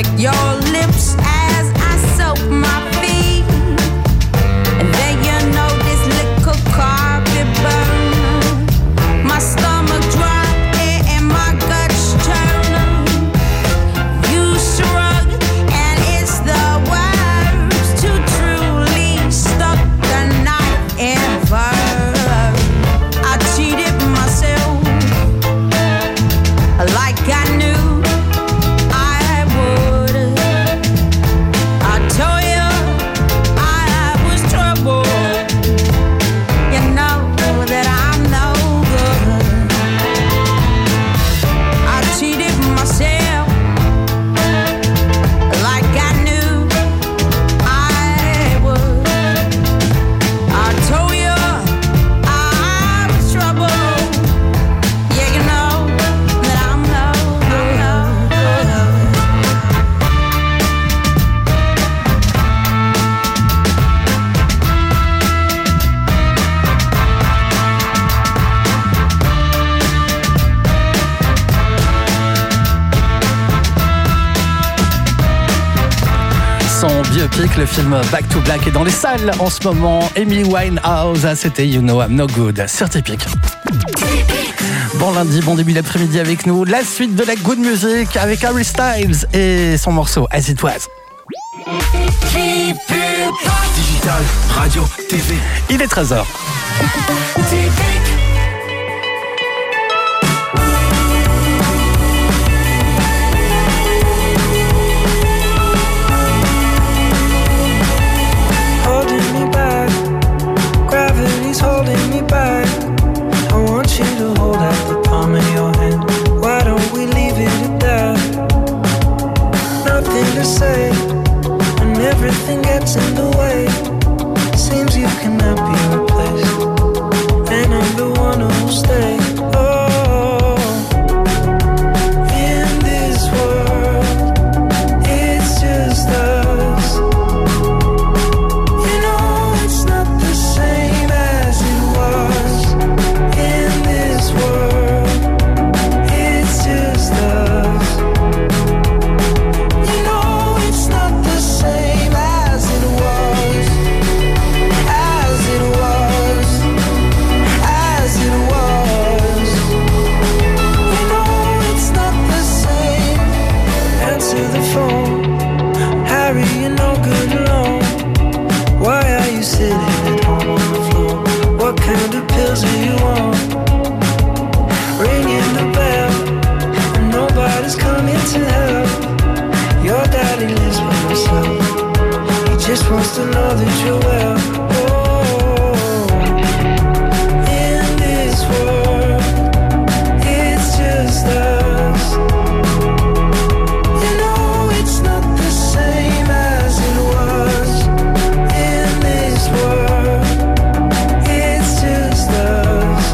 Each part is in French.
lick your lips as I soak my feet. And then you know this liquor carpet burn. My stomach drop and my guts turn. You shrug and it's the words to truly stuck the knife in fur. I cheated myself like I knew I would. I told you I was trouble. You know that I'm no good. I cheated myself like I knew I would. I told you I was trouble. Yeah, you know that I'm no good. Son biopic, le film Back to Black, est dans les salles en ce moment. Amy Winehouse, c'était You Know I'm No Good sur Typique. Bon lundi, bon début d'après-midi avec nous. La suite de la good music avec Harry Styles et son morceau As It Was. Digital, radio, TV. Il est 13h. Holding me back, gravity's holding me back. I want you to hold out the palm of your hand. Why don't we leave it at that? Nothing to say, when everything gets in the way. Seems you cannot be replaced, and I'm the one who'll stay. Oh, in this world, it's just us. You know it's not the same as it was. In this world, it's just us. You know it's not the same as it was. As it was. As it was. You know it's not the same. Answer the phone. Harry, you're no good alone. Why are you sitting at home on the floor? What kind of pills do you want? Ringing the bell, and nobody's coming to help. Your daddy lives by himself. He just wants to know that you're well. Oh, in this world, it's just us. You know it's not the same as it was. In this world, it's just us.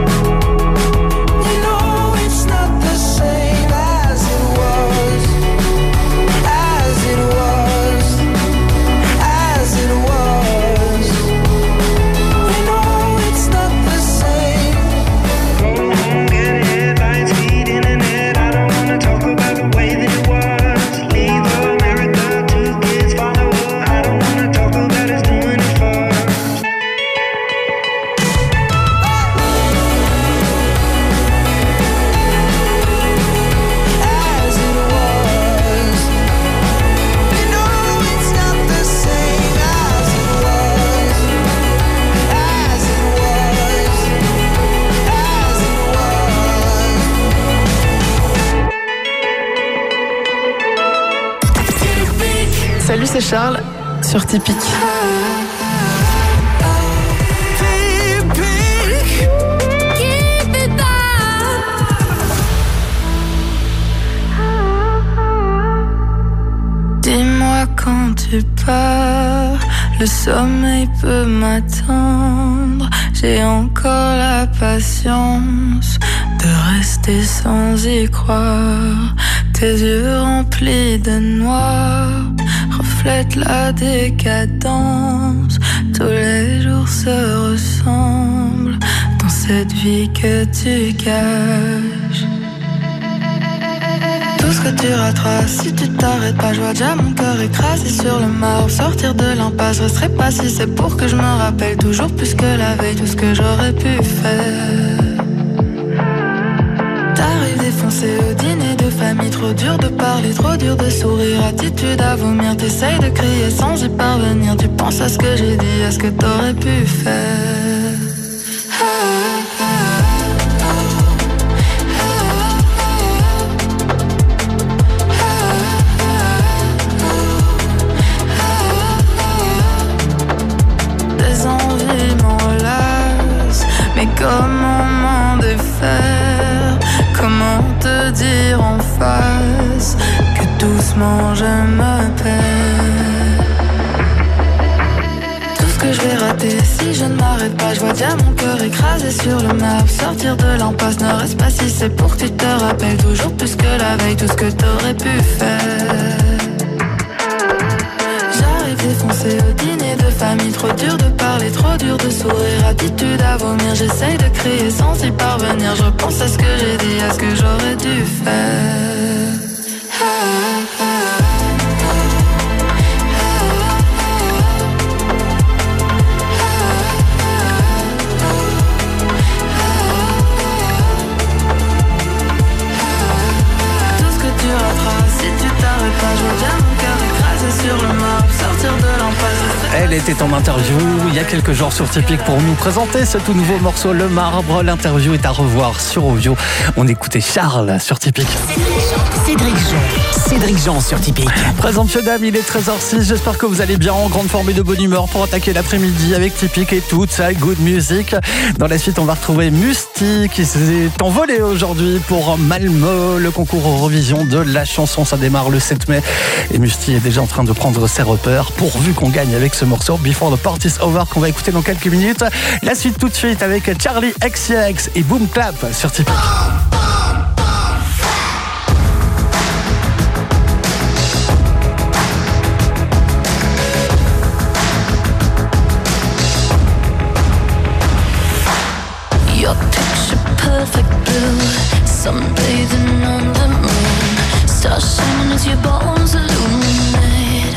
You know it's not the same as it was. As it was. As it was. You know it's not the same. Go home, get headlines, feed internet. I don't wanna talk about the way that it was. Leave America, 2 kids follow her. I don't wanna talk about us doing it first. As it was. You know it's not the same as it was. As it was. As it was. Salut, c'est Charles sur Typique. Dis-moi quand tu pars, le sommeil peut m'attendre. J'ai encore la patience de rester sans y croire. Tes yeux remplis de noir reflètent la décadence. Tous les jours se ressemblent dans cette vie que tu caches. Tout ce que que tu rateras si tu t'arrêtes pas. Je vois déjà mon cœur écrasé sur le marbre. Sortir de l'impasse, je resterai pas si c'est pour que je me rappelle toujours plus que la veille tout ce que j'aurais pu faire. T'arrives défoncé au dîner de famille. Trop dur de parler, trop dur de sourire. Attitude à vomir, t'essayes de crier sans y parvenir. Tu penses à ce que j'ai dit, à ce que t'aurais pu faire. Des envies m'enlacent, mais comment m'en défaire? Comment te dire en face que doucement je me perds? Tout ce que je vais rater si je ne m'arrête pas. Je vois déjà mon cœur écrasé sur le marbre. Sortir de l'impasse, ne reste pas si c'est pour que tu te rappelles toujours plus que la veille tout ce que t'aurais pu faire. J'arrive défoncé au dîner de famille. Trop dur de parler, trop dur de sourire. Attitude à vomir, j'essaye de crier sans y parvenir. Je repense à ce que j'ai dit, à ce que j'aurais dû faire. Tout ce que tu rateras si tu t'arrêtes pas. Je vois bien mon cœur écrasé sur le marbre. Sortir de l'impasse. Elle était en interview il y a quelques jours sur Typique pour nous présenter ce tout nouveau morceau Le Marbre. L'interview est à revoir sur Ovio. On écoutait Charles sur Typique. Cédric Jean sur Typique. Présent monsieur dame, il est 13h06. J'espère que vous allez bien, en grande forme et de bonne humeur pour attaquer l'après-midi avec Typique et toute sa good music. Dans la suite, on va retrouver Musti qui s'est envolé aujourd'hui pour Malmö, le concours Eurovision de la chanson. Ça démarre le 7 mai et Musti est déjà en train de prendre ses repères pourvu qu'on gagne avec ce morceau Before the Party's Over qu'on va écouter dans quelques minutes. La suite tout de suite avec Charlie XCX et Boom Clap sur Typique. Your picture perfect blue, sunbathing on the moon, stars shining as your bones illuminate.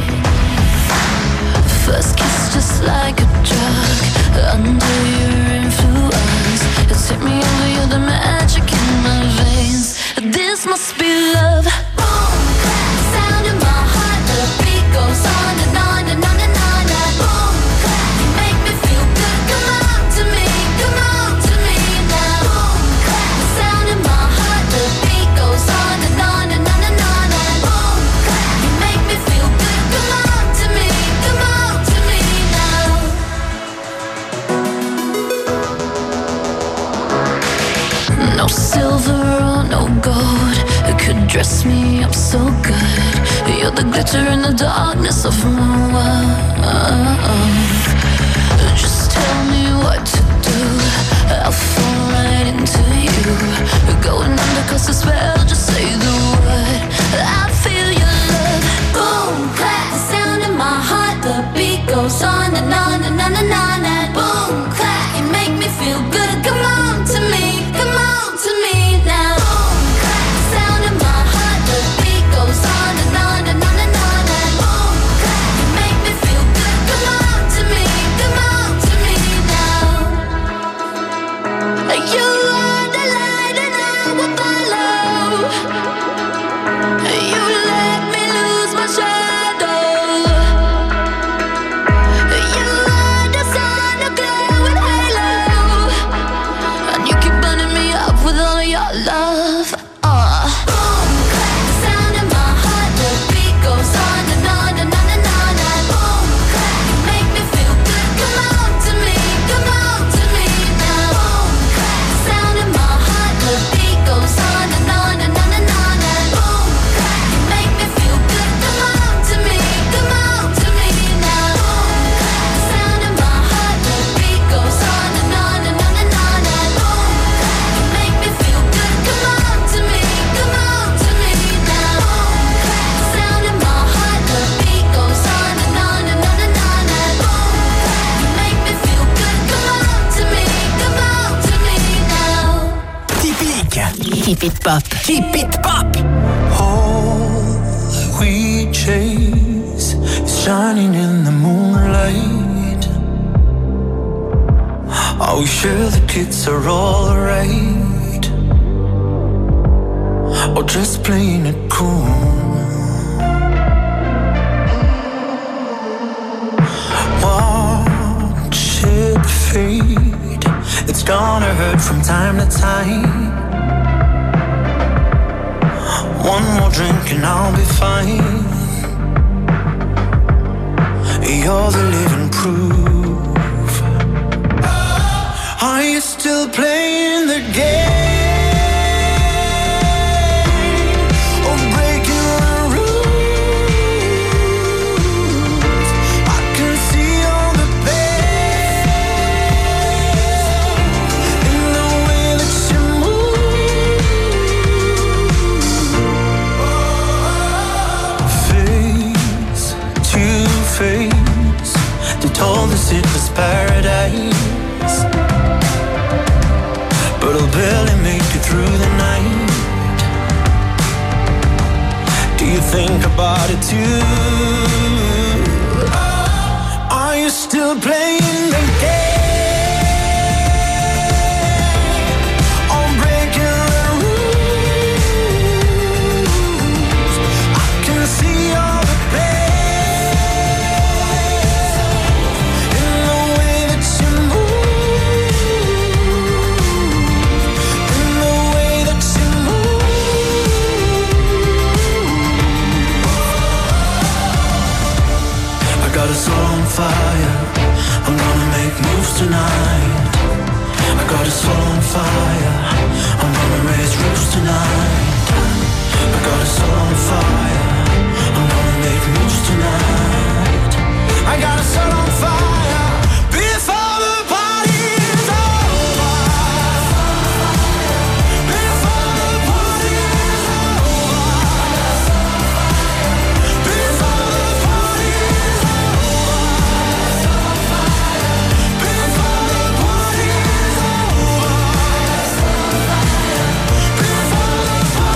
First kiss just like a drug, under your influence, you take me over, you're the magic in my veins. This must be love. Boom, clap, sound in my heart, the beat goes on and on and on and on. And boom, clap, you make me feel good. Come on to me, come on to me now. Boom, clap, sound in my heart, the beat goes on and on and on and on. And boom, clap, you make me feel good. Come on to me, come on to me now. No silver or no gold could dress me up so good. You're the glitter in the darkness of my world. Just tell me what to do, I'll fall right into you. Going under 'cause the spell, just say the word, I feel your love. Boom, clap, the sound in my heart, the beat goes on and on and on and on. And boom, clap, you make me feel good. Come on to me, come on to me now. Boom, clap, the sound in my heart, the beat goes on and on and on and on. And boom, clap, you make me feel good. Come on to me, come on to me now. You are the light and I will follow. You let me lose my shadow. You are the sun, a glowing halo, and you keep burning me up with all of your love. Boom, clap, the sound in my heart, the beat goes on and on and on and on. And boom, clap, you make me feel good. Come on to me, come on to me now. Boom, clap, the sound in my heart, the beat goes on and on and on and on. And boom, clap, you make me feel good. Come on to me, come on to me now. Boom, clap, the sound in my heart, the beat goes on and on and on and on. And boom, clap, you make me feel good. Come on to me, come on to me now. Boom, clap, the sound in my heart, the beat goes on and on and on and on. And boom, clap, you make me feel good. Come on to me, come on to me now. Typique. Keep it pop. Keep it pop. we chase is shining in the moonlight. Are we sure the kids are alright? Or just playing it cool? Watch it fade. It's gonna hurt from time to time. One more drink and I'll be fine. You're the living proof. Are you still playing the game? Or breaking the rules? I can see all the pain in the way that you move. Face to face, they told us it was paradise, but I'll barely make it through the night. Do you think about it too? Are you still playing the game? Or breaking the rules? I can see all the pain in the way that you move. In the way that you move. I got us all on fire. I'm gonna make moves tonight. I got us all on fire. I'm gonna raise roofs tonight. I got us all on fire. I'm gonna make moves tonight. I got us all on fire before the party's over. Before the party's over. Before the party's over. Before the party's over. Before the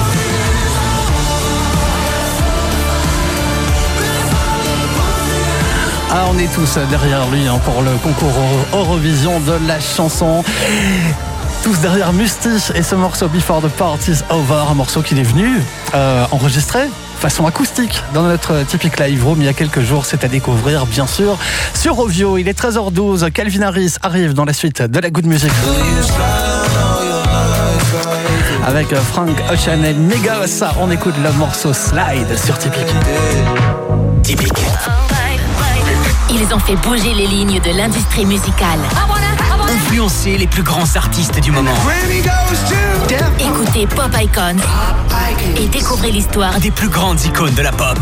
Ah, on est tous derrière lui hein, pour le concours Eurovision de la chanson. Tous derrière Musti et ce morceau Before the Party's Over, un morceau qu'il est venu enregistrer façon acoustique dans notre typique live room il y a quelques jours. C'est à découvrir bien sûr sur Ovio. Il est 13h12, Calvin Harris arrive dans la suite de la Good Music avec Frank Ocean et Migos. On écoute le morceau Slide sur Typique. Typique. Ils ont fait bouger les lignes de l'industrie musicale. Influencer les plus grands artistes du moment. Écoutez Pop Icons et découvrez l'histoire des plus grandes icônes de la pop.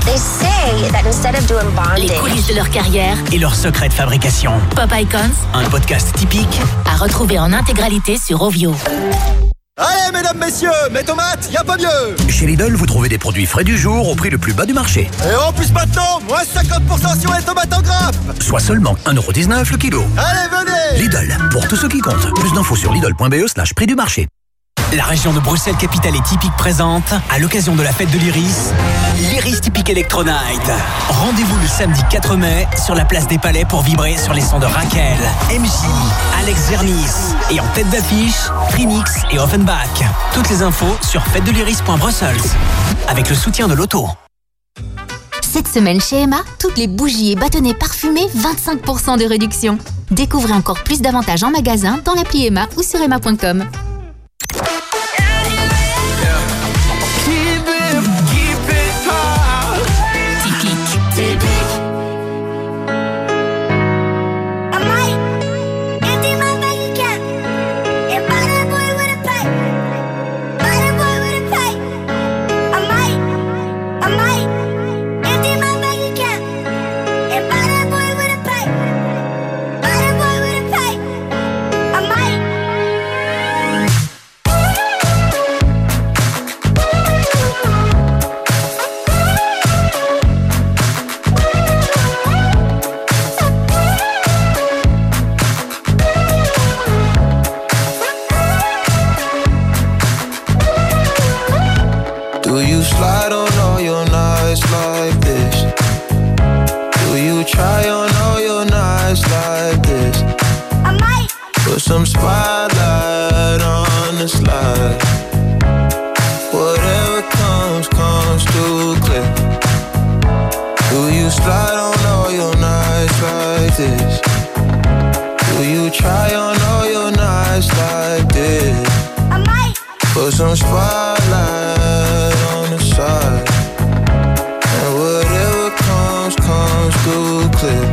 Les coulisses de leur carrière et leurs secrets de fabrication. Pop Icons, un podcast typique à retrouver en intégralité sur Ovio. Allez, mesdames, messieurs, mes tomates, y a pas mieux. Chez Lidl, vous trouvez des produits frais du jour au prix le plus bas du marché. Et en plus maintenant, moins 50% sur les tomates en grappe. Soit seulement 1,19€ le kilo. Allez, venez. Lidl, pour tout ce qui compte. Plus d'infos sur lidl.be/prix du marché. La région de Bruxelles-Capitale est Typique présente, à l'occasion de la fête de l'Iris, l'Iris Typique Electro Night. Rendez-vous le samedi 4 mai sur la place des Palais pour vibrer sur les sons de Raquel, MJ, Alex Zernis et en tête d'affiche, Trinix et Offenbach. Toutes les infos sur fêtedeliris.brussels avec le soutien de l'auto. Cette semaine chez Emma, toutes les bougies et bâtonnets parfumés, 25% de réduction. Découvrez encore plus d'avantages en magasin dans l'appli Emma ou sur emma.com. Do you slide on all your nights like try on all your nights like this? I might. Put some spotlight on the slide. Whatever comes, comes too clear. Do you slide on all your nights like this? Do you try on all your nights like this? I might. Put some spotlight on the side. And whatever comes, comes too clear.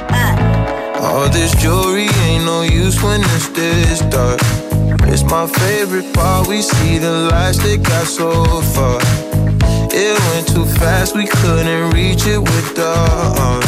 All this jewelry ain't no use when it's this dark. It's my favorite part, we see the lights that got so far. It went too fast, we couldn't reach it with the arm.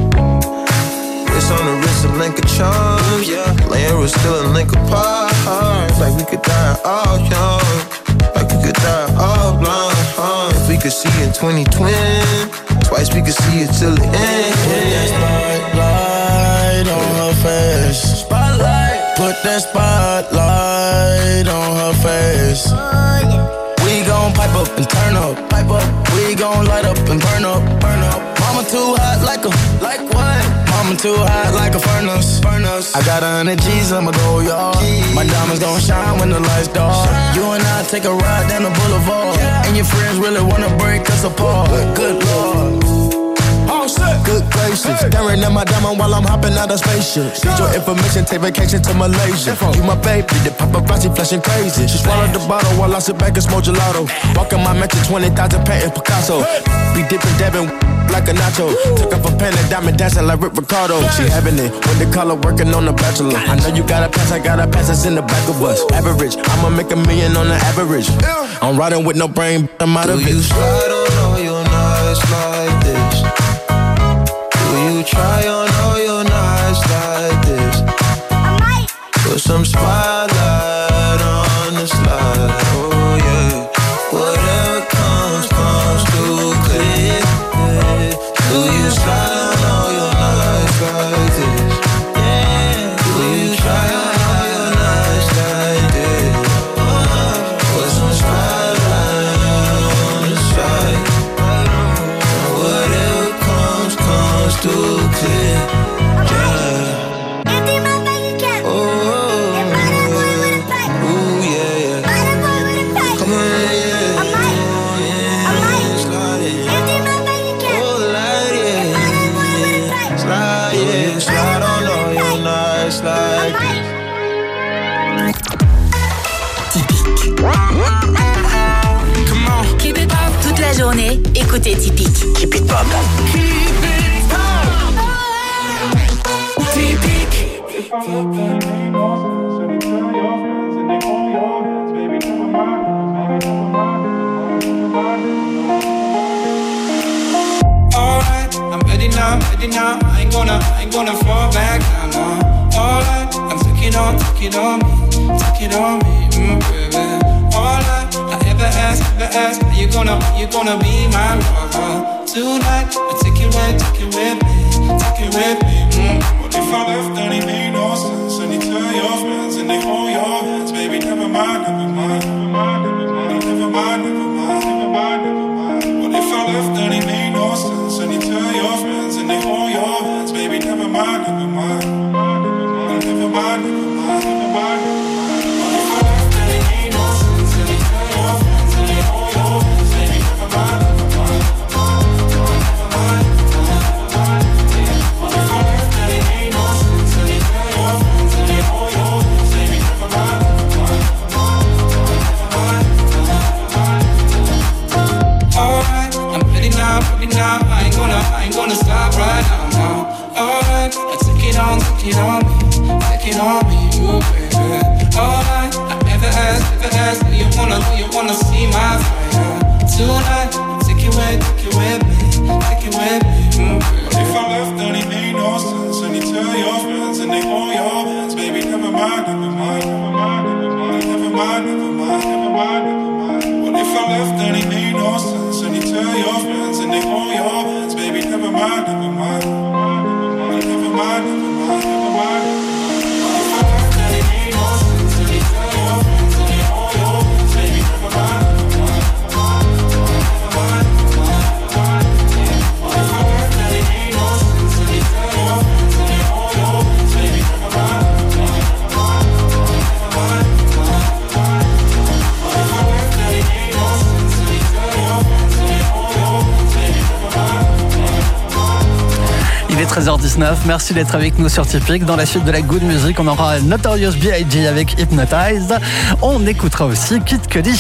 It's on the wrist, a link of charms, yeah. Laying was still a link apart. Like we could die all young, like we could die all blind. If we could see in 2020, twice we could see it till the end. Put that spotlight on her face. Spotlight. Put that spotlight on her face. We gon' pipe up and turn up, pipe up. We gon' light up and burn up, burn up. Mama too hot like what? Mama too hot like a furnace, furnace. I got 100 G's, I'ma go yard. My diamonds gon' shine when the lights dark. You and I take a ride down the boulevard, and your friends really wanna break us apart. Good Lord. Good gracious, staring at my diamond while I'm hopping out of spaceship. Need your information, take vacation to Malaysia. You my baby, the paparazzi flashing crazy. She swallowed the bottle while I sit back and smoke gelato. Walking my mansion, 20,000 painting Picasso. Be dipping, dabbing like a nacho. Took off a pen and diamond dancing like Rick Ricardo. She having it when the color working on the Bachelor. I know you got a pass, I got a pass, it's in the back of us. Average, I'ma make $1 million on the average. I'm riding with no brain, I'm out of it. Do you slide on all your nights like this? Do you try on all your nights like this? I might. Put some spotlight on the slide. Oh yeah. Whatever comes, comes too clear. Do you slide on all your nights like this? Do you try on all your nights like this? Put some spotlight on the side. Whatever comes, comes too clear. Empty my bank account. And buy that boy with a pipe. Ooh, yeah, yeah. Buy that boy with a pipe. Come on, yeah. I might. Slide it. Empty my bank account. Oh, light it. And buy that boy with a pipe. Slide, yeah. Slide on all your nights I like might. Come on. Keep it pop toute la journée. Écoutez Typique. Keep it pop. Keep it pop. Typique. Alright, I'm ready now. I ain't gonna fall back down now. Alright, I'm take it on me, baby. Alright, I ever ask, are you gonna be my lover tonight? I take it with me. What if I left and it made no sense? And you tell your friends and they hold your hands, baby. Never mind. What if I left and it made no sense? And you tell your friends and they hold your hands, baby. Never mind. What if I left and it made no sense? And you tell your friends and they hold your hands, baby. Never mind. What if I left and it made no sense? And you tell your friends and they hold your hands, baby. Never mind. Alright, I'm ready now. I ain't gonna stop right now. Alright, I take it on me, you baby. Alright, I ever ask, do you wanna see my fire tonight? Take it with me, baby. What if I left and it made no sense? And you tell your friends and they hold your hands, baby. Never mind. What if I left and it made no sense? And you tell your friends and they hold your hands, baby. Never mind. What if I left and it made no sense? And you tell your friends and they hold your hands, baby. Never mind. What if I left and it made no sense? And you 13h19. Merci d'être avec nous sur Typique. Dans la suite de la good music, on aura Notorious B.I.G. avec Hypnotized. On écoutera aussi Kid Cudi.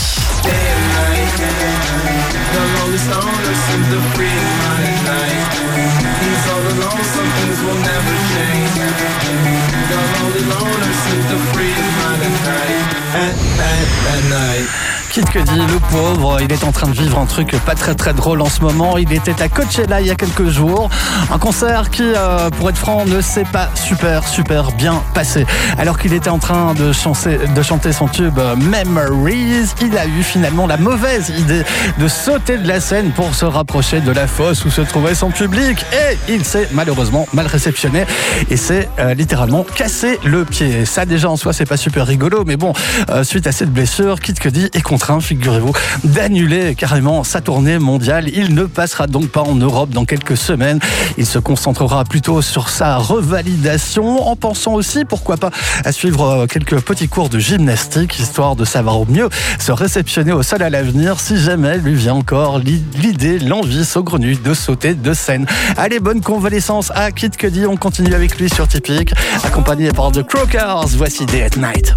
Kid Cudi, le pauvre, il est en train de vivre un truc pas très très drôle en ce moment. Il était à Coachella il y a quelques jours. Un concert qui, pour être franc, ne s'est pas super bien passé. Alors qu'il était en train de chanter son tube Memories, il a eu finalement la mauvaise idée de sauter de la scène pour se rapprocher de la fosse où se trouvait son public. Et il s'est malheureusement mal réceptionné et s'est littéralement cassé le pied. Ça déjà en soi c'est pas super rigolo, mais bon, suite à cette blessure, Kid Cudi est contraint, figurez-vous, d'annuler carrément sa tournée mondiale. Il ne passera donc pas en Europe dans quelques semaines. Il se concentrera plutôt sur sa revalidation, en pensant aussi, pourquoi pas, à suivre quelques petits cours de gymnastique, histoire de savoir au mieux se réceptionner au sol à l'avenir, si jamais lui vient encore l'idée, l'envie saugrenue de sauter de scène. Allez, bonne convalescence à Kid Cudi. On continue avec lui sur Typique, accompagné par The Crockers. Voici Day at Night.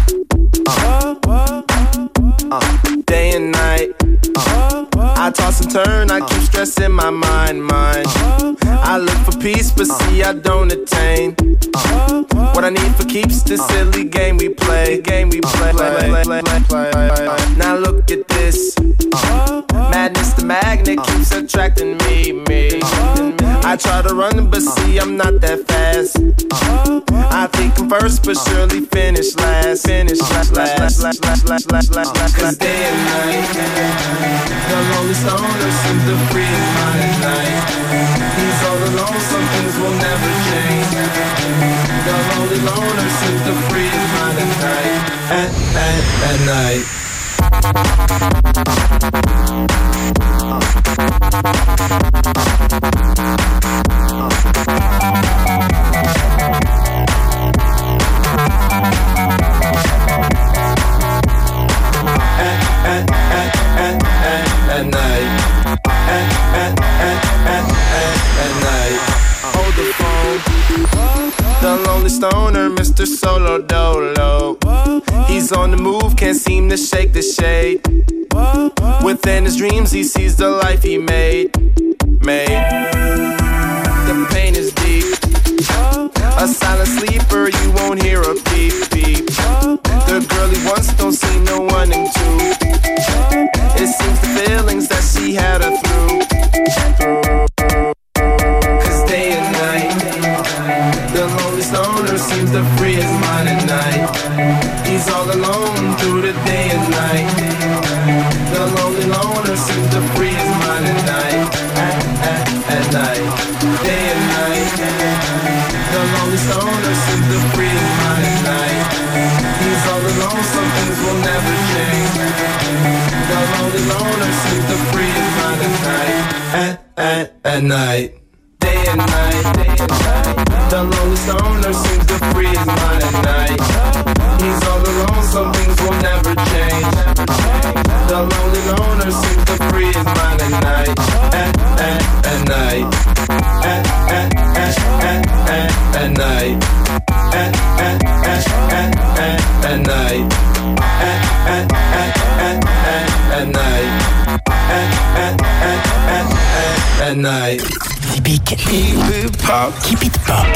Day and night, I toss and turn, I keep stressing my mind. I look for peace, but see I don't attain. What I need for keeps this silly game we play. Now look at this, madness the magnet keeps attracting me. I try to run, but see I'm not that fast. I think I'm first, but surely finish last. Cause day and night, the lonely stoner seems to free his mind at night. He's all alone, some things will never change. The lonely loner seems to free his mind at night. At night. At night. Hold the phone. The lonely stoner, Mr. Solo Dolo. He's on the move, can't seem to shake the shade. Within his dreams, he sees the life he made. The pain is deep. A silent sleeper, you won't hear a beep beep. The girl he wants don't see no one in two. It seems the feelings that she had her through. Cause day and night, the lonely stoner seems to free his mind at night. He's all alone through the day and night. The lonely loner seems to free his mind at night. At night, day and night. The lonely stoner seems to free his mind at night. He's all alone, some things will never change. The lonely loner seems to free his mind at night. At night, day and night. The lonely stoner seems to free his mind at night. He's all alone, some things will never change. The lonely loner seems to free his mind at night. At night. At night. At night. At night. Typique. Keep it pop. Keep it pop.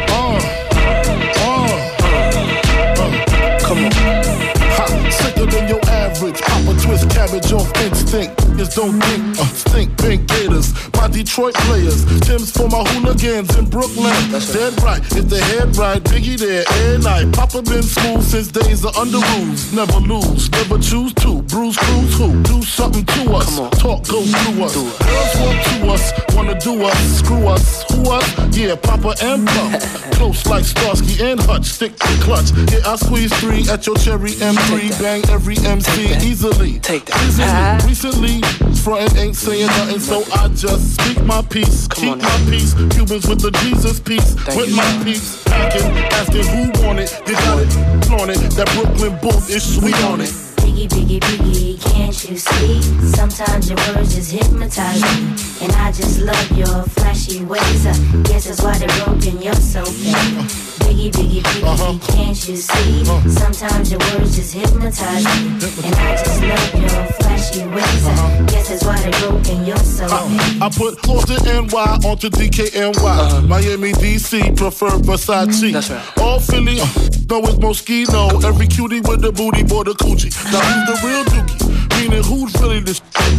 Come on. Ha, sicker than your average. Papa twist cabbage off instinct. Just don't think, stink pink gators. My Detroit players. Tim's for my hooligans in Brooklyn. Dead right, if the head right, Biggie there, every night. Papa been smooth since days of under rules. Never lose, never choose to. Bruise, cruise, who? Do something to us. Talk, go through us. Girls want to us, wanna do us, screw us. Who us? Yeah, Papa and Pump. Close like Starsky and Hutch, stick to clutch. Yeah, I squeeze 3 at your cherry M3. Bang every MC easily. Take that. Recently, frontin' ain't saying nothing, so I just speak my peace. Keep my peace. Cubans with the Jesus peace. With my peace. Packing, asking who want it. You got it, flaunt it. That Brooklyn bull is sweet on it. Biggie, biggie, biggie, can't you see? Sometimes your words just hypnotize me. And I just love your flashy ways. Guess that's why they're broken, you're so fake. Biggie, biggie, biggie, can't you see? Sometimes your words just hypnotize me. And I just love your flashy ways. Guess that's why they're broken, you're so fake. I put Austin NY onto DKNY. Miami, DC, prefer Versace. That's right. All Philly, know it's Moschino. Every cutie with the booty, boy, the coochie. Now who's the real dookie? Meaning who's really the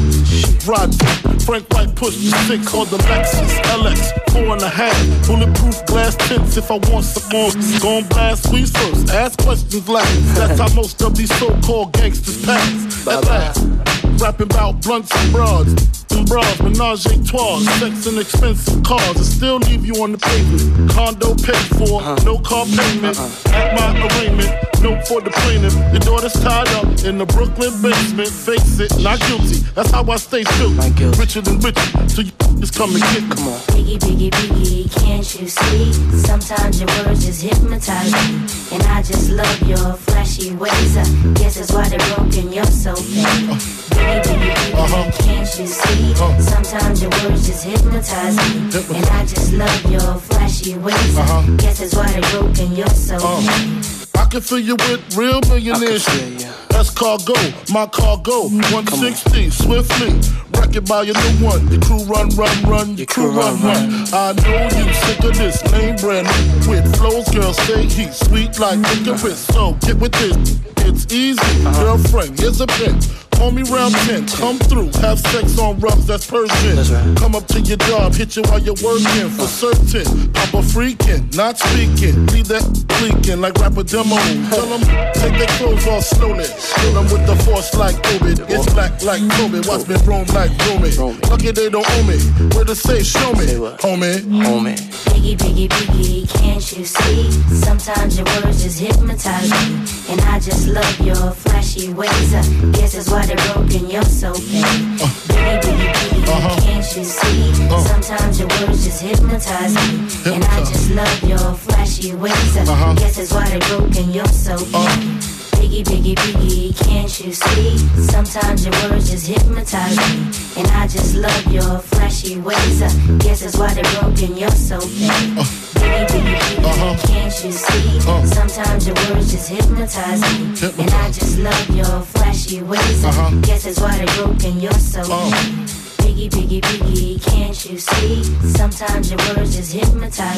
Rod, Frank White push the 6 on the Lexus LX 4.5. Bulletproof glass tints if I want some more. Gon' blast squeeze first, ask questions last. That's how most of these so-called gangsters pass. At last, rapping about blunts and broads. And bras, menage a trois, sex and expensive cars. I still leave you on the pavement. Condo paid for, no car payment. At my arraignment, note for the plaintiff. Your daughter's tied up in the Brooklyn basement. Face it, not guilty. That's how I stay still. Richer than richer, so you just come and get me. Biggie, biggie, biggie, can't you see? Sometimes your words just hypnotize me. And I just love your flashy ways. Guess that's why they're broken, you're so fake. Biggie, biggie, biggie, can't you see? Sometimes your words just hypnotize me. And I just love your flashy ways. Guess that's why they're broken, you're so fake. I can fill you with real millionaires. That's cargo, my cargo. 160, swiftly. Wreck it by your new one. Your crew run. Your crew run. I know you sick of this lame brand with flows, girl. Say he's sweet like licorice. So get with this. It's easy, girlfriend. Here's a pin. Call me round 10, come through, have sex on rubs, that's Persian. Right. Come up to your job, hit you while you're working, for certain. Papa freaking, not speaking, leave that leaking like rapper demo. Tell them, take their clothes off slowly. Kill them with the force like Ovid. It's black like Kobe, watch me roam like Romy. Lucky they don't owe me, where to say, show me, homie. Biggie, biggie, biggie, can't you see? Sometimes your words just hypnotize me. And I just love your flashy ways. Guess that's why they're broken, you're so fake. Biggie, biggie, biggie, can't you see? Sometimes your words just hypnotize me. And I just love your flashy ways. Guess that's why they're broken, you're so fake. Biggie, biggie, biggie, can't you see? Sometimes your words just hypnotize me. And I just love your flashy ways. Guess that's why they're broken, you're so fake. Biggie, biggie, biggie, can't you see? Sometimes your words just hypnotize me. And I just love your flashy ways. Guess that's why they're broken, you're so fake. Biggie, biggie, biggie, can't you see? Sometimes your words just hypnotize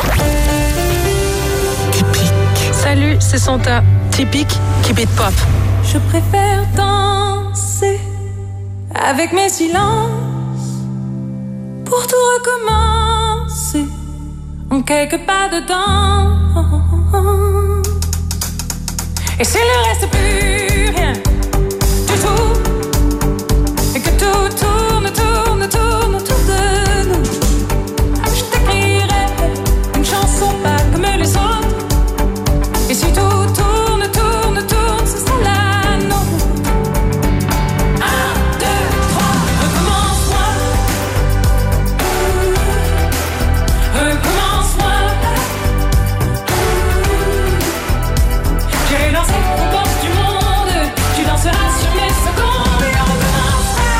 me. Typique. Salut, c'est Santa. Typique, keep it pop. Je préfère danser avec mes silences pour tout recommencer en quelques pas de temps. Et s'il ne reste plus rien du tout, et que tout tourne autour de nous, je t'écrirai une chanson pas comme les autres. Et si tout tourne, ce sera la nôtre. 1, 2, 3, recommence-moi. Recommence-moi. J'irai danser aux portes du monde. Tu danseras sur mes secondes. Et on recommencera.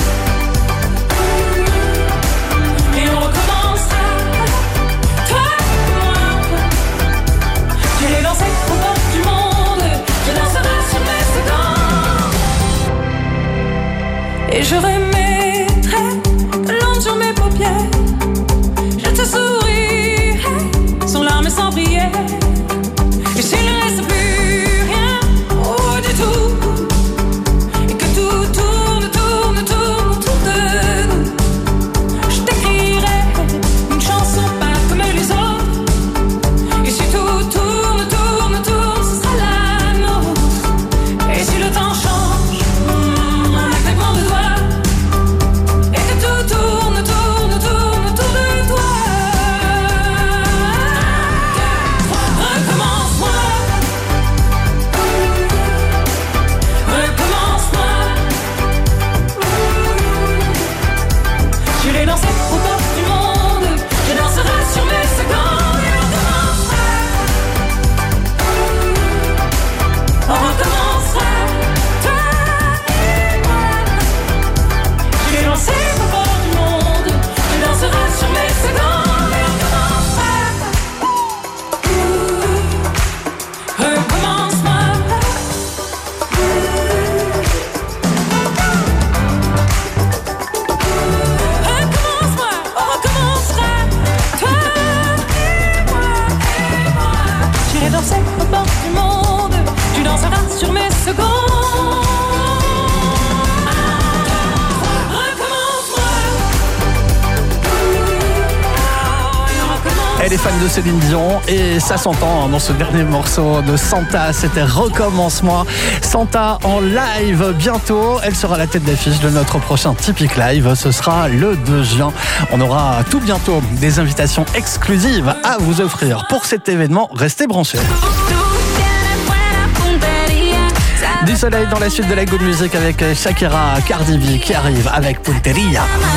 Et on recommencera. Toi et moi. J'irai danser aux portes du monde. Tu danseras sur mes secondes. Et je remettrai de l'ombre sur mes paupières. Je te sourirai sans larmes et sans prière. Et s'il ne reste plus rien du tout, et que tout tourne autour de nous, je t'écrirai une chanson pas comme les autres. Et si tout tourne, ce sera la nôtre. Et si le temps change, un claquement de doigts, et que tout tourne autour les fans de Céline Dion et ça s'entend dans ce dernier morceau de Santa, c'était Recommence-moi. Santa en live bientôt, elle sera à la tête d'affiche de notre prochain Typique Live, ce sera le 2 juin. On aura tout bientôt des invitations exclusives à vous offrir pour cet événement, restez branchés. Du soleil dans la suite de la Good Music avec Shakira, Cardi B qui arrive avec Punteria.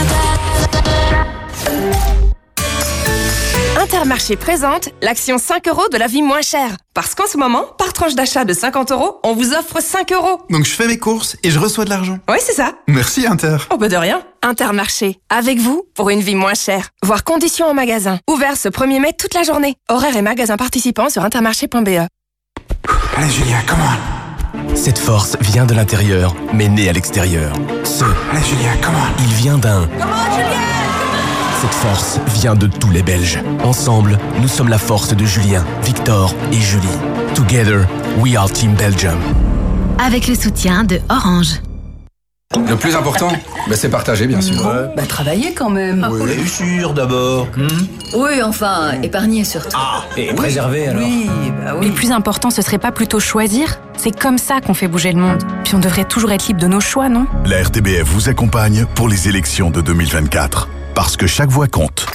Intermarché présente l'action 5 € de la vie moins chère. Parce qu'en ce moment, par tranche d'achat de 50 €, on vous offre 5 €. Donc je fais mes courses et je reçois de l'argent. Oui, c'est ça. Merci Inter. Oh bah de rien. Intermarché, avec vous pour une vie moins chère. Voir conditions en magasin. Ouvert ce 1er mai toute la journée. Horaires et magasins participants sur intermarché.be. Allez Julien, come on. Cette force vient de l'intérieur, mais née à l'extérieur. Allez Julien, come on. Il vient d'un... Cette force vient de tous les Belges. Ensemble, nous sommes la force de Julien, Victor et Julie. Together, we are Team Belgium. Avec le soutien de Orange. Le plus important, c'est partager, bien sûr. Travailler quand même. Oui, réussir d'abord. Oui, enfin, épargner surtout. Et préserver alors. Oui, Le plus important, ce serait pas plutôt choisir? C'est comme ça qu'on fait bouger le monde. Puis on devrait toujours être libre de nos choix, non? La RTBF vous accompagne pour les élections de 2024. Parce que chaque voix compte.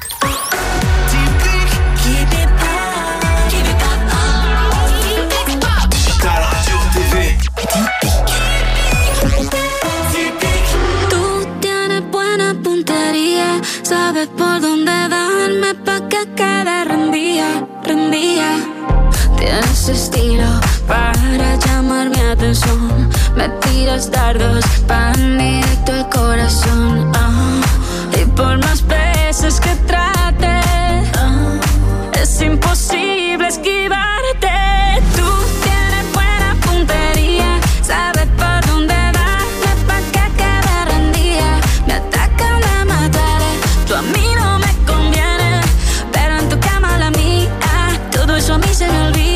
Digital Radio TV. Tú tienes buena puntería, sabes por dónde darme pa' que quede rendida, rendida. Tienes estilo para llamar mi atención, me tiras dardos pan directo al corazón. Y por más veces que trate, es imposible esquivarte. Tú tienes buena puntería, sabes por dónde darme pa' que quede rendida. Me atacan, me mataré, tú a mí no me conviene, pero en tu cama la mía, todo eso a mí se me olvida.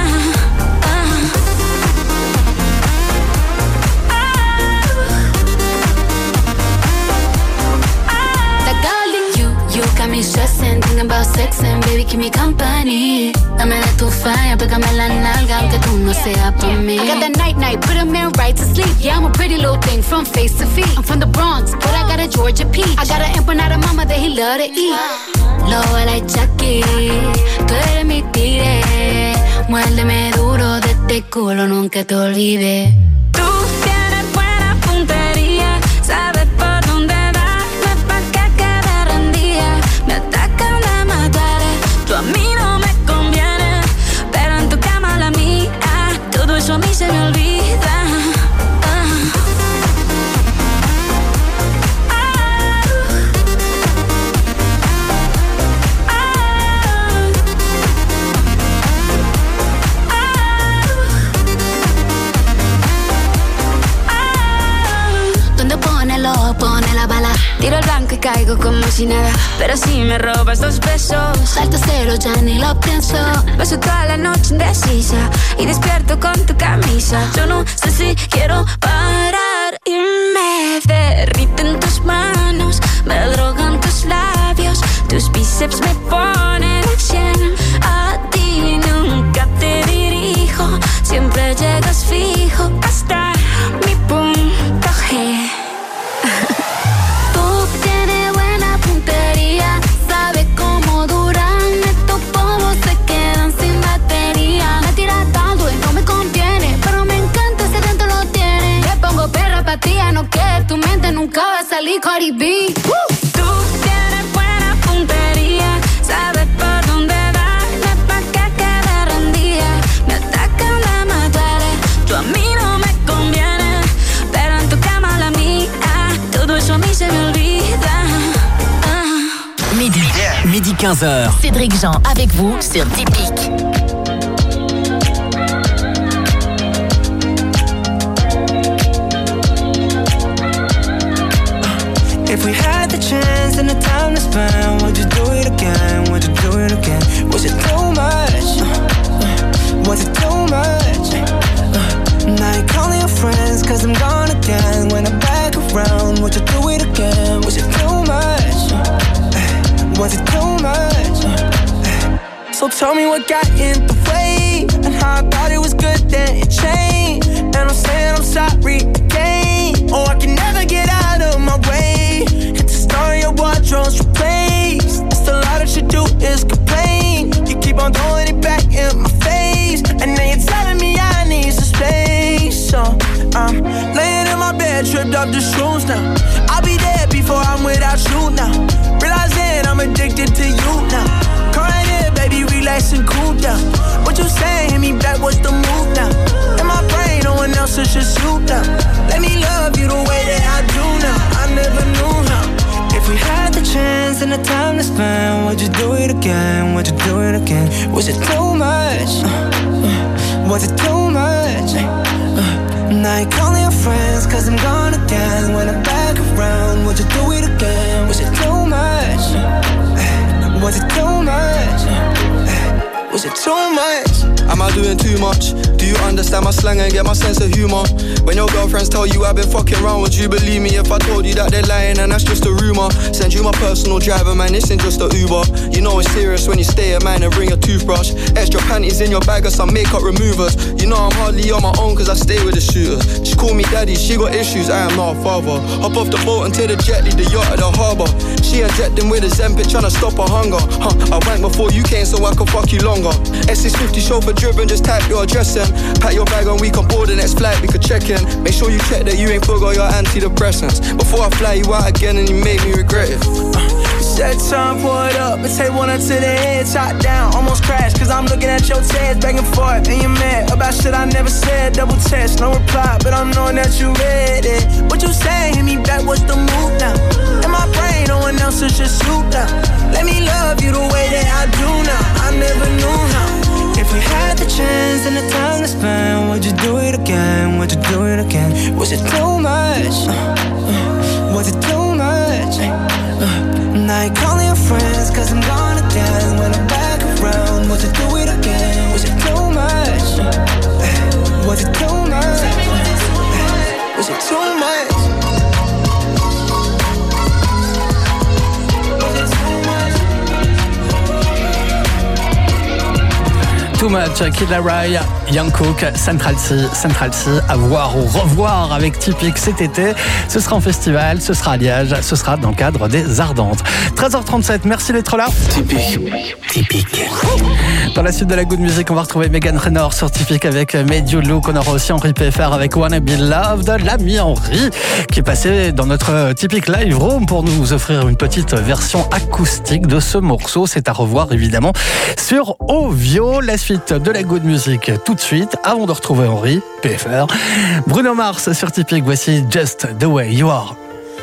Got me stressing, thinking about sex and baby, keep me company. Dame de tu falla, pégame la nalga, aunque tú no seas por mí. I got that night, put a man right to sleep. Yeah, I'm a pretty little thing from face to feet. I'm from the Bronx, but I got a Georgia peach. I got an empanada mama that he love to eat. Lobo like Chucky, tú eres mi tigre. Muérdeme duro de este culo, nunca te olvides. Tú tienes buena puntería, sabes por dónde darme pa' que quede rendida. Me atacan, me mataré, tú a mí no me conviene, pero en tu cama la mía, todo eso a mí se me olvida. Pone la bala, tiro el blanco y caigo como si nada. Pero si me robas 2 besos, salto cero, ya ni lo pienso. Paso toda la noche indecisa y despierto con tu camisa. Yo no sé si quiero parar y me derriten tus manos, me drogan tus labios, tus bíceps me ponen al 100. A ti nunca te dirijo, siempre llegas fijo hasta mi punto G. Tú tienes buena puntería, sabes cómo duran estos polvos, se quedan sin batería. Me tiras tanto y no me conviene, pero me encanta ese dentro lo tiene. Le pongo perra pa' ti, no que tu mente nunca va a salir Cardi B. Tú tienes buena puntería, sabes por dónde darme pa' que quede rendida. Me atacan, me mataré, tú a mí no me conviene, pero en tu cama la mía, todo eso a mí se me olvida. Midi 15h. Cédric Jean avec vous sur Typique. If we had the chance and the time to spend, would you do it again? Would you do it again? Was it too much? Was it too much? Now you're calling your friends cause I'm gone again. When I'm back around, would you do it again? Was it too much? Was it too much? So tell me what got in the way, and how I thought it was good, then it changed. And I'm saying I'm sorry again. Oh, I can never get out of my way. Hit the star in your wardrobe's replaced. It's a lot that you do is complain. You keep on throwing it back in my face, and then you're telling me I need some space. So I'm laying in my bed, tripped up the shoes now. I'll be there before I'm without you now. Realizing I'm addicted to you now. Come right here, baby, relax and cool down. What you saying? Hit me back, what's the move now? In my brain, no one else, it's just you now. Let me love you the way that I do now. I never knew how. If we had the chance and the time to spend, would you do it again? Would you do it again? Was it too much? Was it too much? Now you're calling your friends, cause I'm gone again. When I'm back around, would you do it again? Was it too much? Was it too much? Was it too much? Am I doing too much? Do you understand my slang and get my sense of humor? When your girlfriends tell you I've been fucking around, would you believe me if I told you that they're lying and that's just a rumour? Send you my personal driver, man, this ain't just a Uber. You know it's serious when you stay at mine and bring a toothbrush. Extra panties in your bag or some makeup removers. You know I'm hardly on my own cause I stay with the shooters. She call me daddy, she got issues, I am not a father. Hop off the boat and take the jet, leave the yacht at the harbour. She injecting with a Zempic trying to stop her hunger. I went before you came so I could fuck you longer. S650 chauffeur driven, just type your address in. Pack your bag and we can board the next flight, we could check in. Make sure you check that you ain't forgot your antidepressants before I fly you out again and you made me regret it. Set time, pour it up, and take one up to the head, top down, almost crashed, cause I'm looking at your tears back and forth, and you're mad about shit I never said, double text, no reply, but I'm knowing that you read it. What you saying, hit me back, what's the move now? In my brain, no one else is just you now. Let me love you the way that I do now, I never knew how. If we had the chance and the time to spend, would you do it again, would you do it again? Was it too much? Was it too much? Now you're calling your friends cause I'm gone again. When I'm back around, would you do it again? Was it too much? Was it too much? Was it too much? Too Much, Kid Laroi, Young Cook, Central C, à voir ou revoir avec Typique cet été. Ce sera en festival, ce sera à Liège, ce sera dans le cadre des Ardentes. 13h37, merci d'être là. Typique. Dans la suite de la Good Music, on va retrouver Megan Raynor sur Typique avec Made You Look. On aura aussi Henri PFR avec Wanna Be Loved, l'ami Henri, qui est passé dans notre Typique Live Room pour nous offrir une petite version acoustique de ce morceau. C'est à revoir évidemment sur Ovio. La suite de la Good Music tout de suite, avant de retrouver Henri PFR. Bruno Mars sur Typique, voici Just The Way You Are.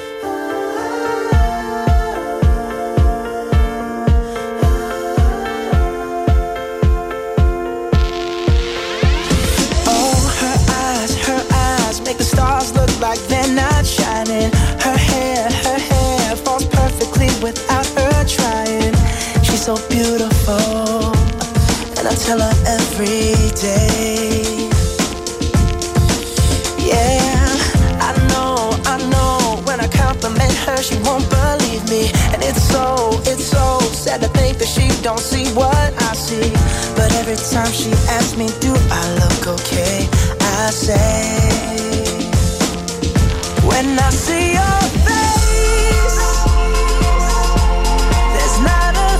So beautiful, and I tell her every day. Yeah, I know, when I compliment her, she won't believe me. And it's so sad to think that she don't see what I see. But every time she asks me, do I look okay? I say, when I see your face, there's not a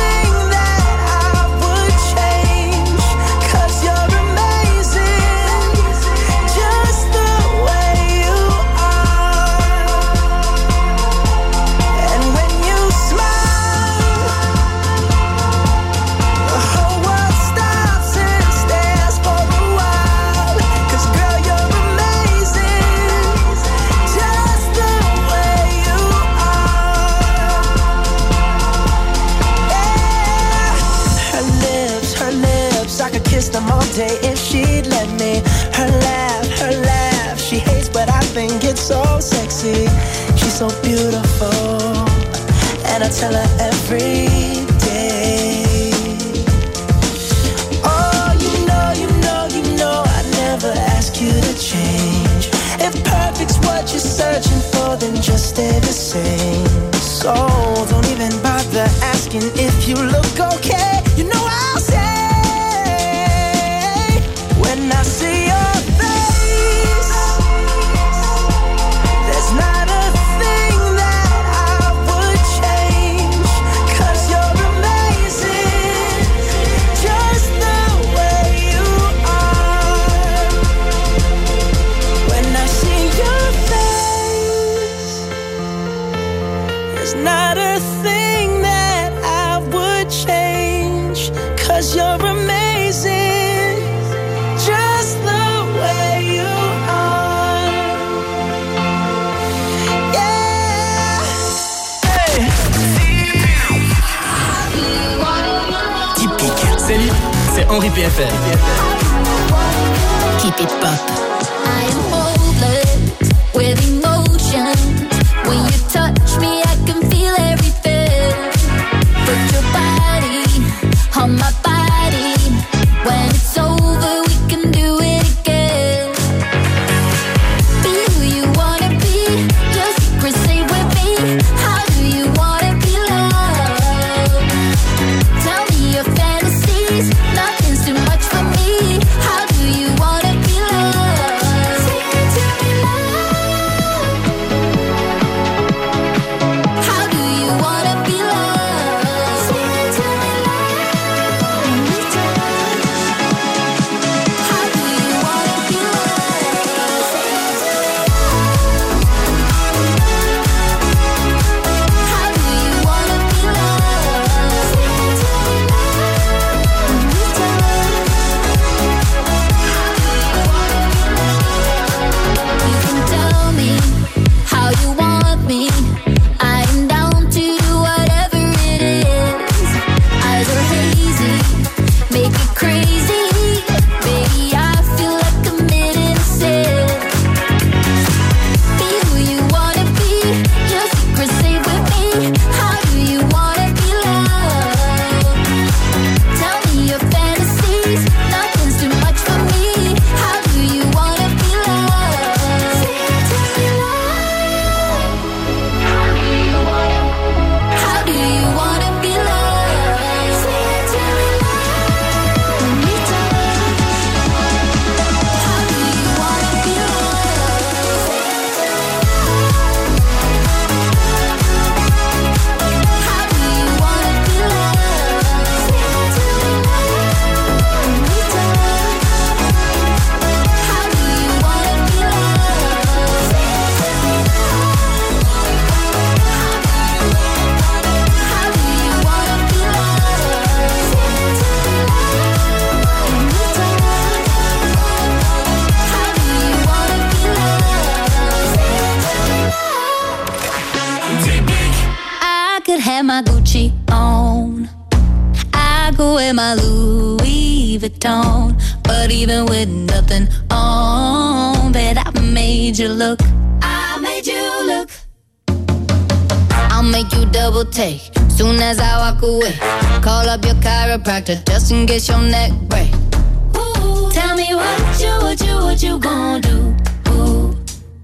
them all day if she'd let me. Her laugh, she hates but I think it's so sexy. She's so beautiful, and I tell her every day. Oh, you know, I never ask you to change. If perfect's what you're searching for, then just stay the same. So don't even bother asking if you look okay. You know I'll When I see your face, there's not a thing that I would change, 'cause you're amazing, just the way you are. When I see your face, there's not a thing that I would change, 'cause you're amazing, just the way you are. Yeah. Hey. Typique. Salut, c'est Henri PFL. Keep it pop. I am hopeless with emotion. When you touch me, I can feel everything. Put your body on my body. When it's over, we can do it again. Be who you wanna be. Your secret, stay with me. How do you wanna be loved? Tell me your fantasies. Nothing's too much for me. How do you wanna be loved? Say it to me, love. How do you wanna be loved? Say it to me, love. How do you wanna be loved? Say it to me, how do you wanna be loved? Say it to me, you can tell me how you want me. I am down to do whatever it is. Eyes are hazy, make it crazy. Baby, I feel like committing a sin. Be who you wanna be. Your secret, stay with me. How do you wanna be loved? Tell me your fantasies. Nothing's too much for me. How do you wanna be loved? Say it to me, love. How do you wanna be loved? Say it to me, love. Bonita. How do you wanna be loved? Say it to me, how do you wanna be loved? Say it to me, Bonita. How do you wanna be loved? Say it to me, how do you wanna be loved? Say it to me, Bonita. How do you wanna be loved? I could have my Gucci on. I go wear my Louis Vuitton. But even with nothing on, bet I made you look. I made you look. I'll make you double take soon as I walk away. Call up your chiropractor just in case your neck break. Ooh, tell me what you gon' do? Ooh.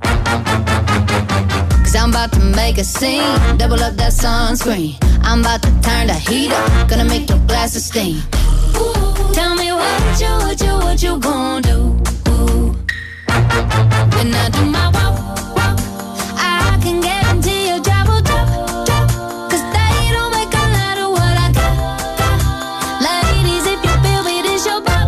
'Cause I'm about to make a scene. Double up that sunscreen. I'm about to turn the heat up. Gonna make your glasses steam. Ooh, tell me what you gon' do? Ooh. When I do my walk, I can guarantee your job will drop. 'Cause they don't make a lot of what I got. Ladies, if you feel me, this your pop.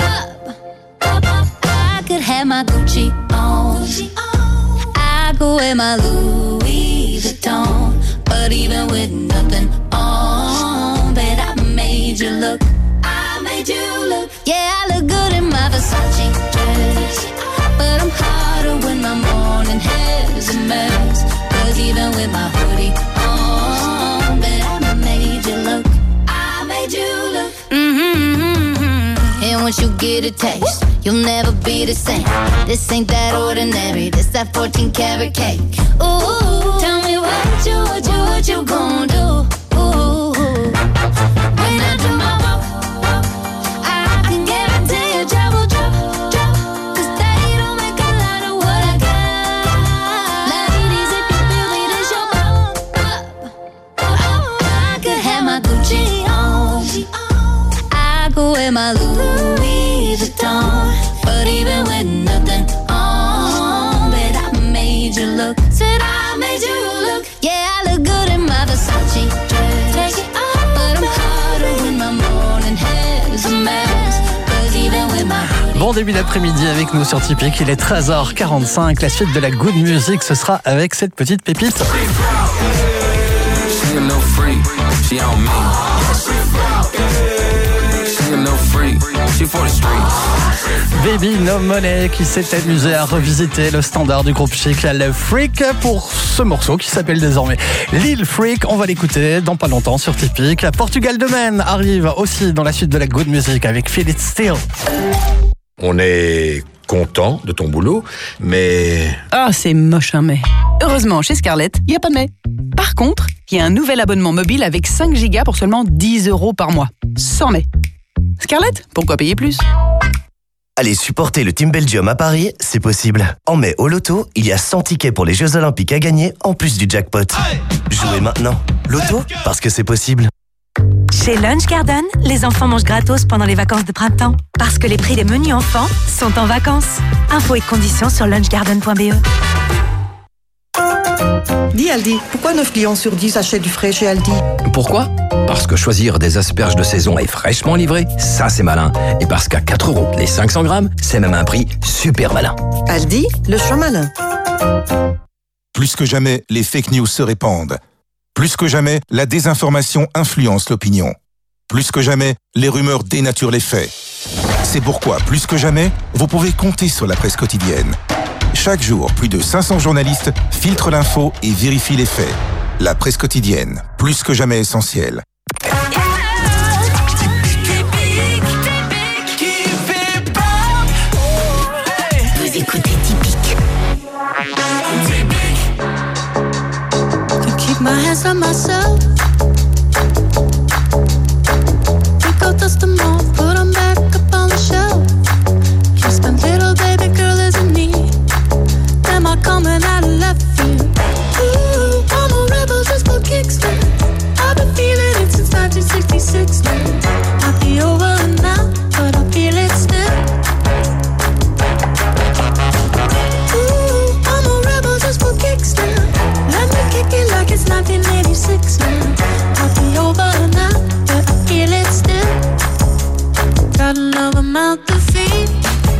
I could have my Gucci on. I go wear my Louis Vuitton. But even with nothing on, bet I made you look. I made you look. Yeah, I look good in my Versace dress. But I'm hotter when my morning hair's a mess. 'Cause even with my hoodie on, bet I made you look. I made you look. And once you get a taste, you'll never be the same. This ain't that ordinary, this that 14 karat cake. Ooh, tell me what you gon' do? Ooh, when I do my walk, I can guarantee your job will drop. 'Cause they don't make a lot of what I got. Ladies, if you feel me, this your pop. I could have my Gucci on. I go wear my Louis Vuitton. Bon début d'après-midi avec nous sur Tipeee. Il est 13h45. La suite de la good music, ce sera avec cette petite pépite. Baby No Money qui s'est amusé à revisiter le standard du groupe Chic, la Love Freak, pour ce morceau qui s'appelle désormais Lil Freak. On va l'écouter dans pas longtemps sur Tipeee. Portugal de Men arrive aussi dans la suite de la good music avec Feel It Still. On est content de ton boulot, mais... Ah, c'est moche un mais. Heureusement, chez Scarlett, il n'y a pas de mais. Par contre, il y a un nouvel abonnement mobile avec 5 gigas pour seulement 10 € par mois. Sans mais. Scarlett, pourquoi payer plus ? Allez supporter le Team Belgium à Paris, c'est possible. En mai, au loto, il y a 100 tickets pour les Jeux Olympiques à gagner, en plus du jackpot. Jouez maintenant. Loto, parce que c'est possible. Chez Lunch Garden, les enfants mangent gratos pendant les vacances de printemps. Parce que les prix des menus enfants sont en vacances. Infos et conditions sur lunchgarden.be. Dis Aldi, pourquoi 9 clients sur 10 achètent du frais chez Aldi ? Pourquoi ? Parce que choisir des asperges de saison et fraîchement livrées, ça c'est malin. Et parce qu'à 4 € les 500 grammes, c'est même un prix super malin. Aldi, le choix malin. Plus que jamais, les fake news se répandent. Plus que jamais, la désinformation influence l'opinion. Plus que jamais, les rumeurs dénaturent les faits. C'est pourquoi, plus que jamais, vous pouvez compter sur la presse quotidienne. Chaque jour, plus de 500 journalistes filtrent l'info et vérifient les faits. La presse quotidienne, plus que jamais essentielle. Vous écoutez Typique. To keep my hands on myself. Pick out dust them off, put them back up on the shelf. Just a little baby girl isn't me. Am I coming out of left field? Ooh, I'm a rebel just for kicks now. I've been feeling it since 1966 now. Might be over now, but I feel it still. Ooh, I'm a rebel just for kicks now. Let me kick it like it's 1986 now. Might be over now, but I feel it still. Got another mouth to feed.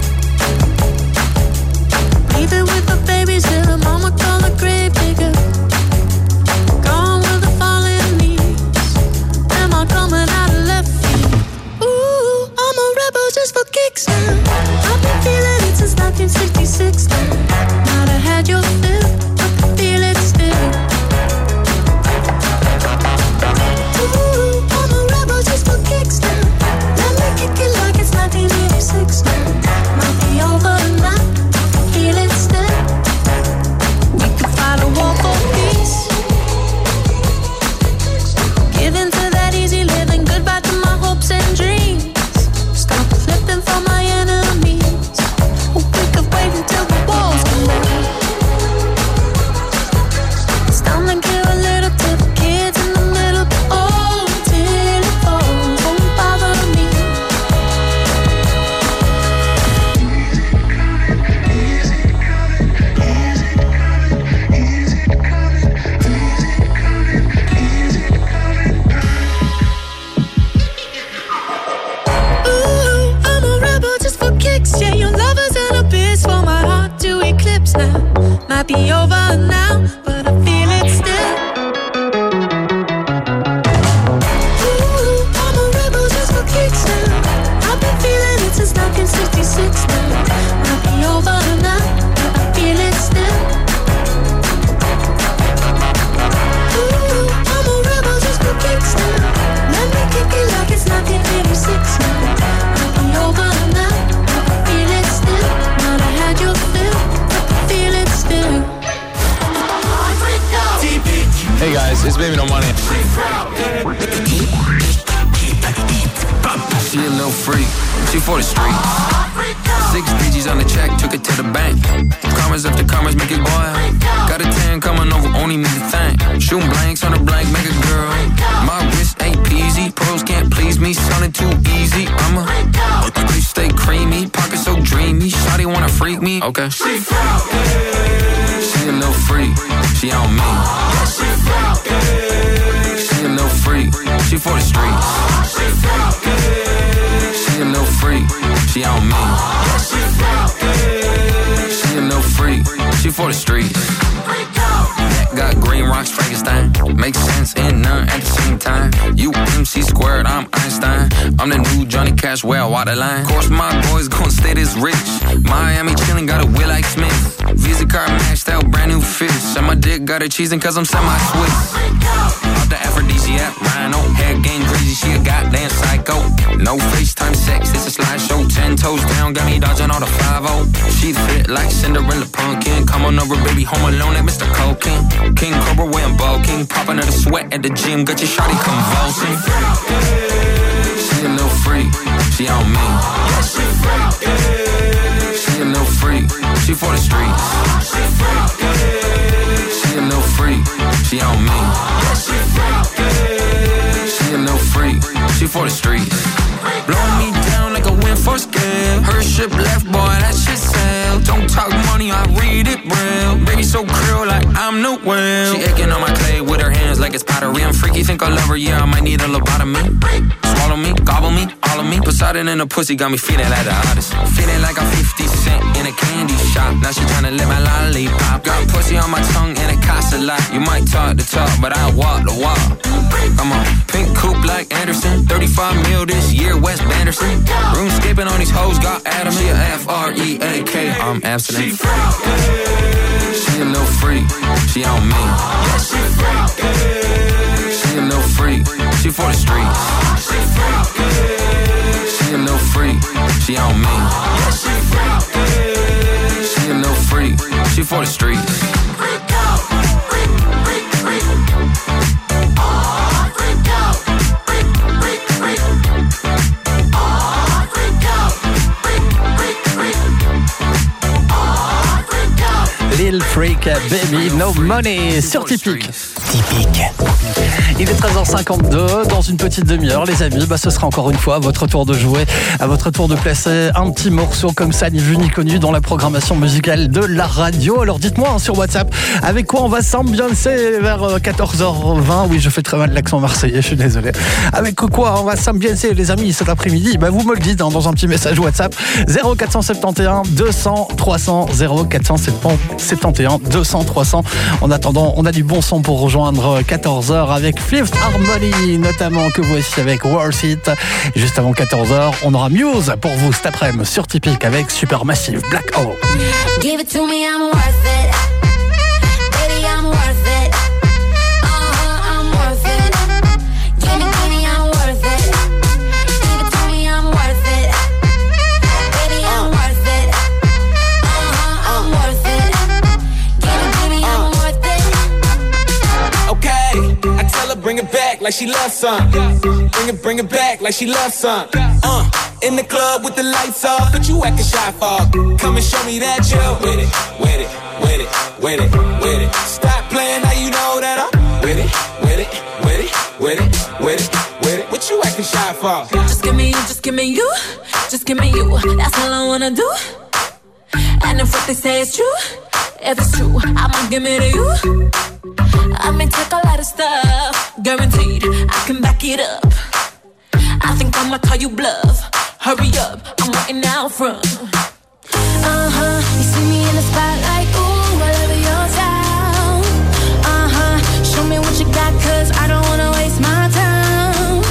Even with the babies here, mama call a grave digger. Gone with the fallen leaves. Am I coming out of left field? Ooh, I'm a rebel just for kicks now. I've been feeling it since 1966 now. Might have had your fill, but I feel it still. Ooh, I'm a rebel just for kicks now. Let me kick it like it's 1986 now. Might be over now. Feel it still. We could fight a war for peace. Give in to that easy living. Goodbye to my hopes and dreams. Stop flipping for my enemies. We could wait until the walls come down. Stand and kill a little to the kids in the middle. Oh, till it falls. Won't bother me. Ooh, I'm a rebel just for kicks. Yeah, your lovers and a bitch for my heart to eclipse now. Might be over now, but I feel it still. Ooh, I'm a rebel just for kicks now. I've been feeling it since 1966 now. Might be over now, but I feel it still. Ooh, I'm a rebel just for kicks now. Let me kick it like it's 1986 now. Might be over now, but I feel it still. Might have had your fill, but I feel it still. Hey guys, it's Baby No Money. She a little freak, she for the street. 6 DGs on the check, took it to the bank. Commas after commas, make it boil. Got a 10 coming over, only me the thing. Shooting blanks on a blank, make a girl. My wrist ain't peasy, pearls can't please me, sounding too easy. I'm a they stay creamy, pocket so dreamy. Shawty wanna freak me, okay. She a little freak, she on me. She a little freak, she for the streets. She a little freak, she on me. the streets. Neck got green rocks, Frankenstein. Makes sense and none at the same time. You MC squared, I'm Einstein. I'm the new Johnny Cash, where I walk the line. Of course, my boys gon' stay this rich. Miami chillin', got a wheel like Smith. Visa card maxed out, brand new fish. And my dick got her cheesing cause I'm semi-Swiss. Off the aphrodisiac, rhino. Head game crazy, she a goddamn psycho. No FaceTime sex, it's a slideshow. 10 toes down, got me dodging all the 5-0. She fit like Cinderella pumpkin. Come on over, baby, home alone at Mr. Cocaine. King Cobra wearing bulking. Popping her the sweat at the gym, got your shawty convulsing. She a little freak, she on me. Yeah, she freak. She a little freak, she for the streets. She a little freak, she on me. Yeah, she freak. She a little freak, she for the streets. Blowing me down like a wind force gale. Her ship left, boy, that shit sail. Don't talk money, I read it real. Baby so krill like I'm no whale. She aching on my clay with her hands like it's pottery. I'm freaky, think I love her, yeah, I might need a lobotomy. Swallow me, gobble me, all of me. Poseidon in the pussy got me feeling like the hottest. Feeling like I'm 50 Cent in a candy shop. Now she tryna lick my lollipop. Got pussy on my tongue and it costs a lot. You might talk the talk, but I walk the walk. Come on, pink coupe like Anderson. 35 mil this year, West Banderson. RuneScaping on these hoes, got Adam. She a F-R-E-A-K, I'm abstinent. She a little freak, she on me. Yeah, she freak. She a little freak, she for the streets. She a little freak, she on me. Yeah, she freak. She a little freak, she for the streets. Lil Freak, Baby No Money sur Typique. Typique. Il est 13h52, dans une petite demi-heure, les amis, ce sera encore une fois à votre tour de jouer, à votre tour de placer un petit morceau comme ça, ni vu ni connu, dans la programmation musicale de la radio. Alors dites-moi sur WhatsApp, avec quoi on va s'ambiancer vers 14h20. Oui, je fais très mal l'accent marseillais, je suis désolé. Avec quoi on va s'ambiancer, les amis, cet après-midi? Vous me le dites dans un petit message WhatsApp. 0471 200 300, 0471 200 300. En attendant, on a du bon son pour rejoindre 14h avec Fifth Harmony, notamment, que voici avec Worth It. Juste avant 14h, on aura Muse pour vous cet après-midi sur Typique avec Supermassive Black Hole. Give it to me, I'm worth it. Baby, I'm worth it. I'm worth it. Give me, I'm worth it. Give it to me, I'm worth it. Baby, I'm worth it. I'm worth it. Give me, I'm worth it. Okay, I tell her bring it back like she loves some. Bring it back like she loves some. In the club with the lights off, but you acting shy for. Come and show me that you're with it, with it, with it, with it, with it. Stop playing, now you know that I'm with it, with it, with it, with it, with it, with it. What you acting shy for? Just give me you, just give me you, just give me you. That's all I wanna do. And if what they say is true, if it's true, I'ma give it to you. I may take a lot of stuff, guaranteed I can back it up. I think I'ma call you bluff. Hurry up, I'm waiting out front. You see me in the spotlight, ooh, I love your style. Show me what you got, cause I don't wanna waste my time.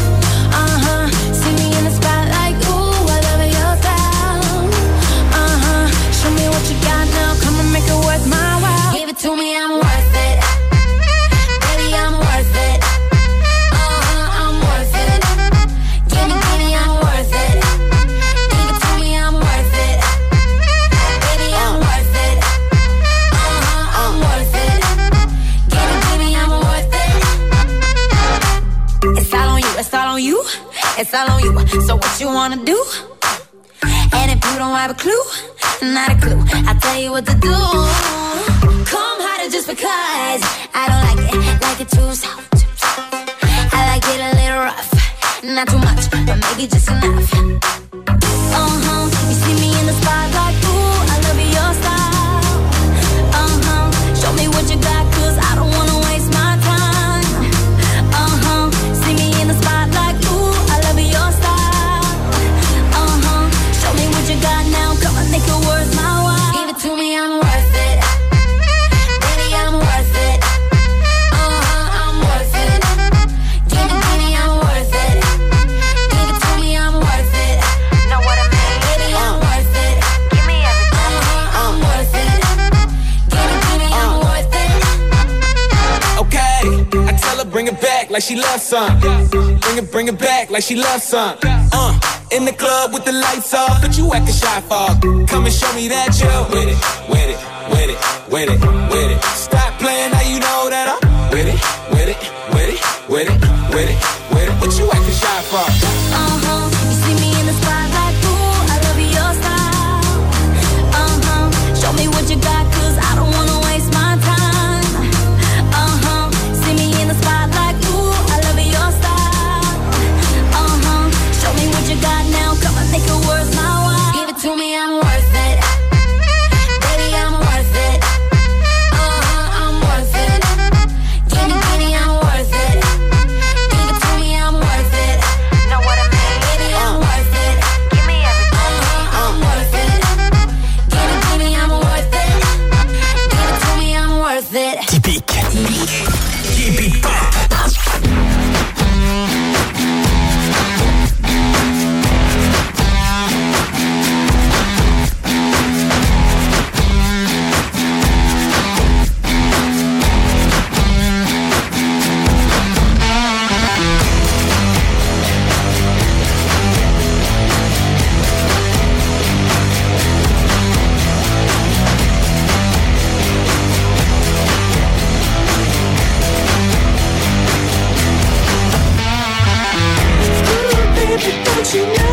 See me in the spotlight, ooh, I love your style. Show me what you got now, come and make it worth my while. Give it to me, I'm worth it. Baby, I'm worth it. I'm worth it. Give me, I'm worth it. Give it to me, I'm worth it. Baby, I'm worth it. I'm worth it. Give me, I'm worth it. It's all on you, it's all on you, it's all on you. So what you wanna do? And if you don't have a clue, not a clue, I'll tell you what to do. Come harder just because I don't like it too soft. I like it a little rough, not too much, but maybe just enough. You see me in the spotlight, ooh, I love your style. Show me what you got, cause I don't wanna waste my time. See me in the spotlight, ooh, I love your style. Show me what you got now, come on, make it worth my while. Give it to me, I'm worth it. bring it back like she loves some. Bring it back like she loves some. In the club with the lights off, but you acting shy for. Come and show me that you're with it, with it, with it, with it, with it. Stop playing, now you know that I'm with it, with it, with it, with it, with it, with it. What you acting shy for? You see me in the spotlight, ooh, I love your style. Show me what you got, 'cause I don't wanna waste my time. See me in the spotlight, ooh, I love your style. Show me what you got now, come and make it worth my while. Give it to me, I'm worth it. Baby, I'm worth it. I'm worth it. Give me, I'm worth it. Give it to me, I'm worth it. Know what I mean? Baby, I'm worth it. Give me everything. I'm worth it. Give me, I'm worth it. Give it to me, I'm worth it. Typique. Typique pop. Don't you know?